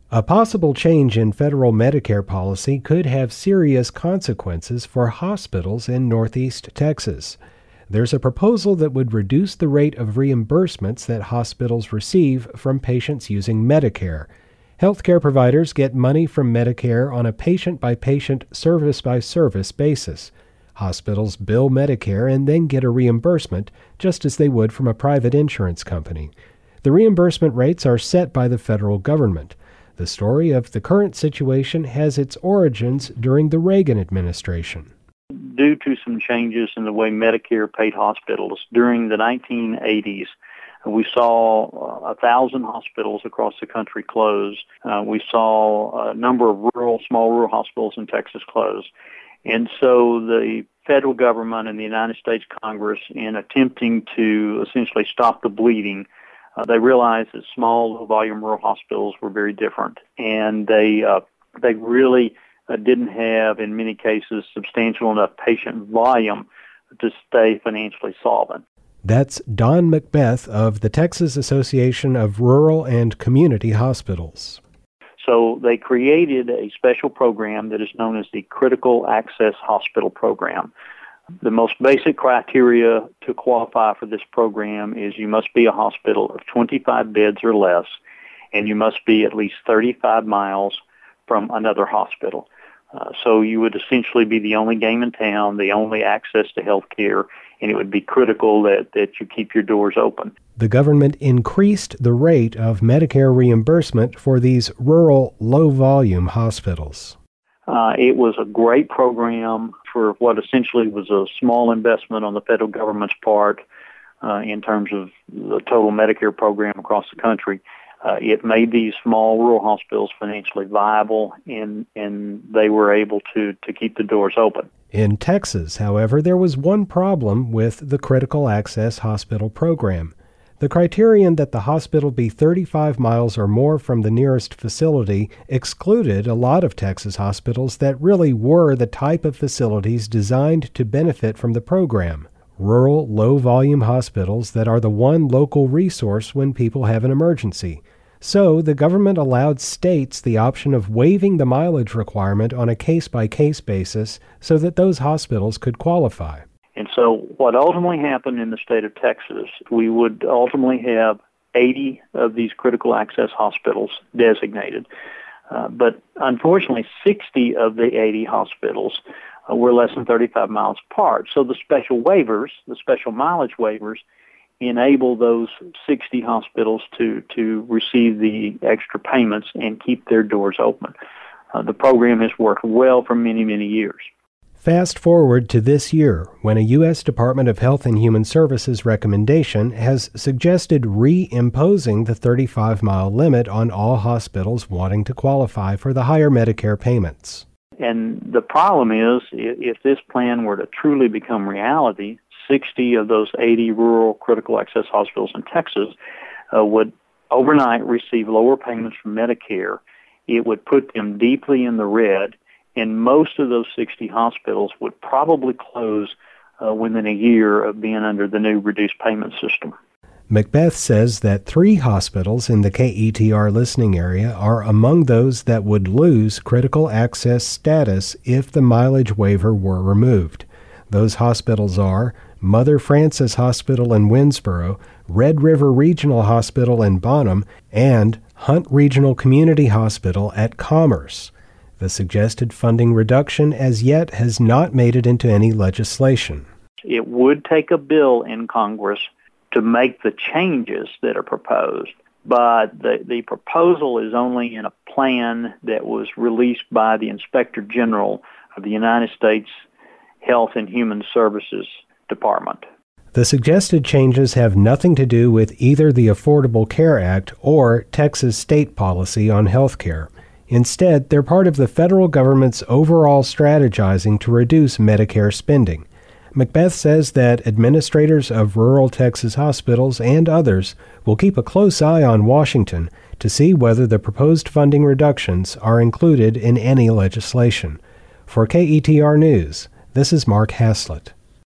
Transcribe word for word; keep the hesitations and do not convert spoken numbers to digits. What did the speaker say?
A possible change in federal Medicare policy could have serious consequences for hospitals in Northeast Texas. There's a proposal that would reduce the rate of reimbursements that hospitals receive from patients using Medicare. Healthcare providers get money from Medicare on a patient-by-patient, service-by-service basis. Hospitals bill Medicare and then get a reimbursement, just as they would from a private insurance company. The reimbursement rates are set by the federal government. The story of the current situation has its origins during the Reagan administration. Due to some changes in the way Medicare paid hospitals during the nineteen eighties, we saw a thousand hospitals across the country close. Uh, we saw a number of rural, small rural hospitals in Texas close. And so the federal government and the United States Congress, in attempting to essentially stop the bleeding, uh, they realized that small, low-volume rural hospitals were very different. And they uh, they really uh, didn't have, in many cases, substantial enough patient volume to stay financially solvent. That's Don Macbeth of the Texas Association of Rural and Community Hospitals. So they created a special program that is known as the Critical Access Hospital Program. The most basic criteria to qualify for this program is you must be a hospital of twenty-five beds or less, and you must be at least thirty-five miles from another hospital. Uh, so you would essentially be the only game in town, the only access to health care, and it would be critical that, that you keep your doors open. The government increased the rate of Medicare reimbursement for these rural, low-volume hospitals. Uh, it was a great program for what essentially was a small investment on the federal government's part uh, in terms of the total Medicare program across the country. Uh, it made these small rural hospitals financially viable, and, and they were able to, to keep the doors open. In Texas, however, there was one problem with the Critical Access Hospital Program. The criterion that the hospital be thirty-five miles or more from the nearest facility excluded a lot of Texas hospitals that really were the type of facilities designed to benefit from the program. Rural, low-volume hospitals that are the one local resource when people have an emergency. So the government allowed states the option of waiving the mileage requirement on a case-by-case basis so that those hospitals could qualify. And so what ultimately happened in the state of Texas, we would ultimately have eighty of these critical access hospitals designated. Uh, but unfortunately, sixty of the eighty hospitals uh, were less than thirty-five miles apart. So the special waivers, the special mileage waivers, enable those sixty hospitals to, to receive the extra payments and keep their doors open. Uh, the program has worked well for many, many years. Fast forward to this year, when a U S Department of Health and Human Services recommendation has suggested reimposing the thirty-five mile limit on all hospitals wanting to qualify for the higher Medicare payments. And the problem is, if this plan were to truly become reality, sixty of those eighty rural critical access hospitals in Texas uh, would overnight receive lower payments from Medicare. It would put them deeply in the red, and most of those sixty hospitals would probably close uh, within a year of being under the new reduced payment system. Macbeth says that three hospitals in the K E T R listening area are among those that would lose critical access status if the mileage waiver were removed. Those hospitals are Mother Frances Hospital in Winnsboro, Red River Regional Hospital in Bonham, and Hunt Regional Community Hospital at Commerce. The suggested funding reduction as yet has not made it into any legislation. It would take a bill in Congress to make the changes that are proposed, but the, the proposal is only in a plan that was released by the Inspector General of the United States Health and Human Services Department. The suggested changes have nothing to do with either the Affordable Care Act or Texas state policy on health care. Instead, they're part of the federal government's overall strategizing to reduce Medicare spending. Macbeth says that administrators of rural Texas hospitals and others will keep a close eye on Washington to see whether the proposed funding reductions are included in any legislation. For K E T R News, this is Mark Haslett.